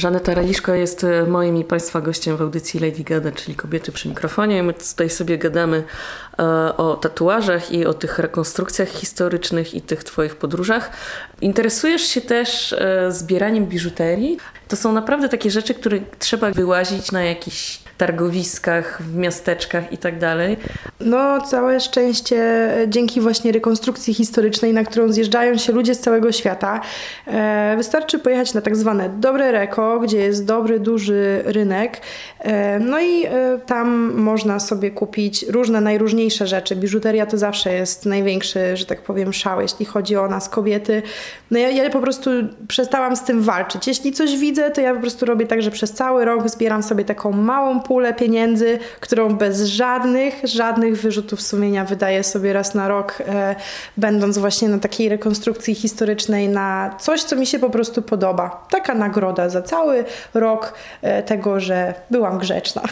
Żaneta Raliszko jest moim i Państwa gościem w audycji Lady Gada, czyli Kobiety przy mikrofonie. I my tutaj sobie gadamy o tatuażach i o tych rekonstrukcjach historycznych i tych Twoich podróżach. Interesujesz się też zbieraniem biżuterii? To są naprawdę takie rzeczy, które trzeba wyłazić na jakichś targowiskach, w miasteczkach i tak dalej. No, całe szczęście dzięki właśnie rekonstrukcji historycznej, na którą zjeżdżają się ludzie z całego świata. Wystarczy pojechać na tak zwane Dobre Reko, gdzie jest dobry, duży rynek. No i tam można sobie kupić różne, najróżniejsze rzeczy. Biżuteria to zawsze jest największy, że tak powiem, szał, jeśli chodzi o nas, kobiety. No ja po prostu przestałam z tym walczyć. Jeśli coś widzę, to ja po prostu robię tak, że przez cały rok zbieram sobie taką małą pulę pieniędzy, którą bez żadnych wyrzutów sumienia wydaję sobie raz na rok, będąc właśnie na takiej rekonstrukcji historycznej, na coś, co mi się po prostu podoba. Taka nagroda za cały rok tego, że byłam grzeczna.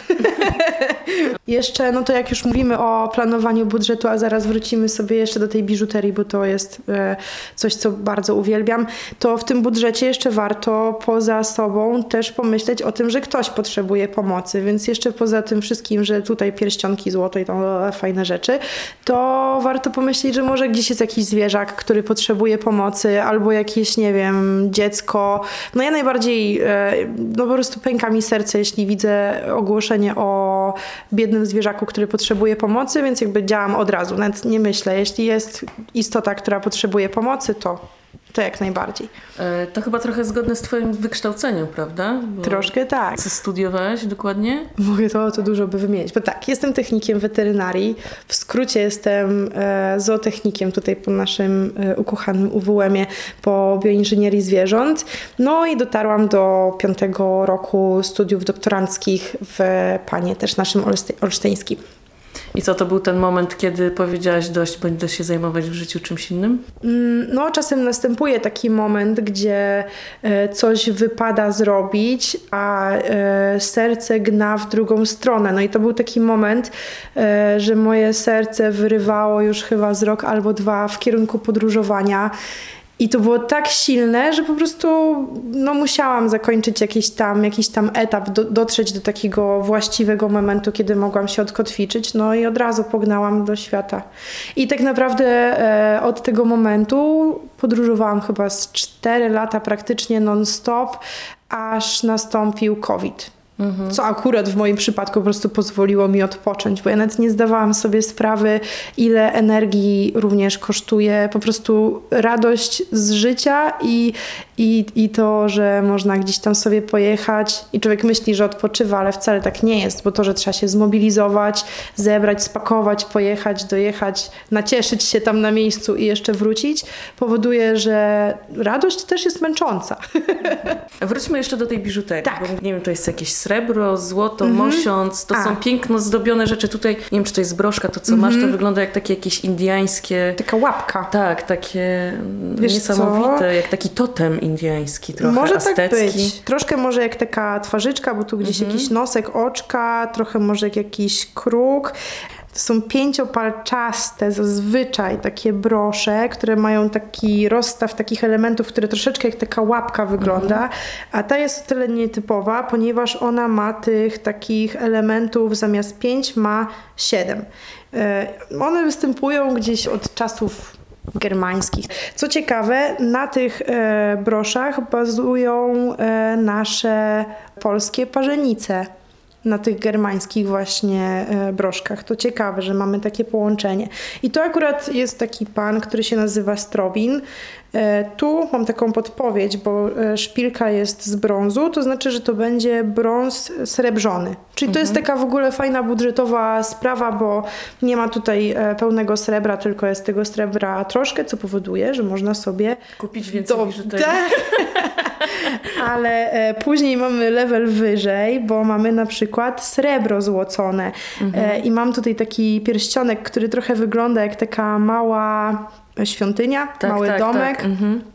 Jeszcze, no to jak już mówimy o planowaniu budżetu, a zaraz wrócimy sobie jeszcze do tej biżuterii, bo to jest coś, co bardzo uwielbiam, to w tym budżecie jeszcze warto poza sobą też pomyśleć o tym, że ktoś potrzebuje pomocy, więc jeszcze poza tym wszystkim, że tutaj pierścionki złote i tam fajne rzeczy, to warto pomyśleć, że może gdzieś jest jakiś zwierzak, który potrzebuje pomocy, albo jakieś, nie wiem, dziecko. No ja najbardziej, no po prostu pęka mi serce, jeśli widzę ogłoszenie o biednym zwierzaku, który potrzebuje pomocy, więc jakby działam od razu, nawet nie myślę. Jeśli jest istota, która potrzebuje pomocy, to jak najbardziej. To chyba trochę zgodne z Twoim wykształceniem, prawda? Bo troszkę tak. Co studiowałaś dokładnie? Mogę to dużo by wymienić. Bo tak, jestem technikiem weterynarii. W skrócie jestem zootechnikiem tutaj po naszym ukochanym UWM-ie po bioinżynierii zwierząt. No i dotarłam do 5. roku studiów doktoranckich w PAN-ie, też naszym olsztyńskim. I co, to był ten moment, kiedy powiedziałaś dość, będę się zajmować w życiu czymś innym? No, czasem następuje taki moment, gdzie coś wypada zrobić, a serce gna w drugą stronę. No i to był taki moment, że moje serce wyrywało już chyba z rok albo 2 w kierunku podróżowania. I to było tak silne, że po prostu no, musiałam zakończyć jakiś tam etap, dotrzeć do takiego właściwego momentu, kiedy mogłam się odkotwiczyć, no i od razu pognałam do świata. I tak naprawdę od tego momentu podróżowałam chyba z 4 lata praktycznie non-stop, aż nastąpił COVID. Co akurat w moim przypadku po prostu pozwoliło mi odpocząć, bo ja nawet nie zdawałam sobie sprawy, ile energii również kosztuje po prostu radość z życia i to, że można gdzieś tam sobie pojechać i człowiek myśli, że odpoczywa, ale wcale tak nie jest, bo to, że trzeba się zmobilizować, zebrać, spakować, pojechać, dojechać, nacieszyć się tam na miejscu i jeszcze wrócić, powoduje, że radość też jest męcząca. Wróćmy jeszcze do tej biżuterii, tak. Bo nie wiem, to jest jakieś srebro, złoto, mosiąc, to są piękno zdobione rzeczy. Tutaj, nie wiem, czy to jest broszka, to co masz, to wygląda jak takie jakieś indyjskie... Taka łapka. Tak, takie Wiesz niesamowite, co? Jak taki totem indyjski, trochę może aztecki. Tak być. Troszkę może jak taka twarzyczka, bo tu gdzieś jakiś nosek, oczka, trochę może jak jakiś kruk. To są 5-palczaste zazwyczaj takie brosze, które mają taki rozstaw takich elementów, które troszeczkę jak taka łapka wygląda, a ta jest o tyle nietypowa, ponieważ ona ma tych takich elementów zamiast 5 ma 7. One występują gdzieś od czasów germańskich. Co ciekawe, na tych broszach bazują nasze polskie parzenice. Na tych germańskich właśnie broszkach. To ciekawe, że mamy takie połączenie. I to akurat jest taki pan, który się nazywa Strobin. Tu mam taką podpowiedź, bo szpilka jest z brązu, to znaczy, że to będzie brąz srebrzony. Czyli to jest taka w ogóle fajna budżetowa sprawa, bo nie ma tutaj pełnego srebra, tylko jest tego srebra troszkę, co powoduje, że można sobie kupić więcej biżuterii. Ale później mamy level wyżej, bo mamy na przykład srebro złocone. I mam tutaj taki pierścionek, który trochę wygląda jak taka mała świątynia, mały domek. Tak.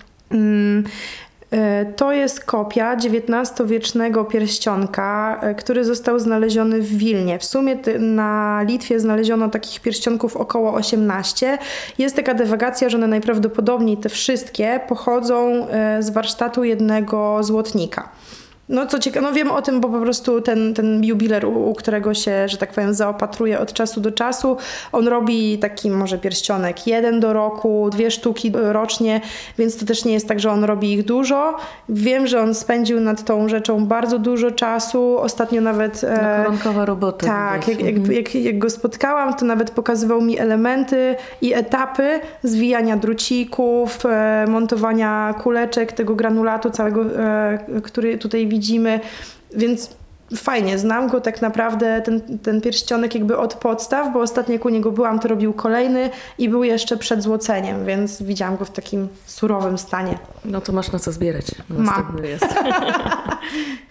To jest kopia XIX-wiecznego pierścionka, który został znaleziony w Wilnie. W sumie na Litwie znaleziono takich pierścionków około 18. Jest taka dywagacja, że one najprawdopodobniej te wszystkie pochodzą z warsztatu jednego złotnika. No co ciekawe, no wiem o tym, bo po prostu ten jubiler, u którego się, że tak powiem, zaopatruje od czasu do czasu, on robi taki może pierścionek 1 do roku, 2 sztuki rocznie, więc to też nie jest tak, że on robi ich dużo. Wiem, że on spędził nad tą rzeczą bardzo dużo czasu. Ostatnio nawet... koronkowa robota. Tak, jak go spotkałam, to nawet pokazywał mi elementy i etapy zwijania drucików, montowania kuleczek, tego granulatu całego, który tutaj widzimy, więc fajnie, znam go tak naprawdę, ten pierścionek jakby od podstaw, bo ostatnio jak u niego byłam, to robił kolejny i był jeszcze przed złoceniem, więc widziałam go w takim surowym stanie. No to masz na co zbierać. Mam. Jest.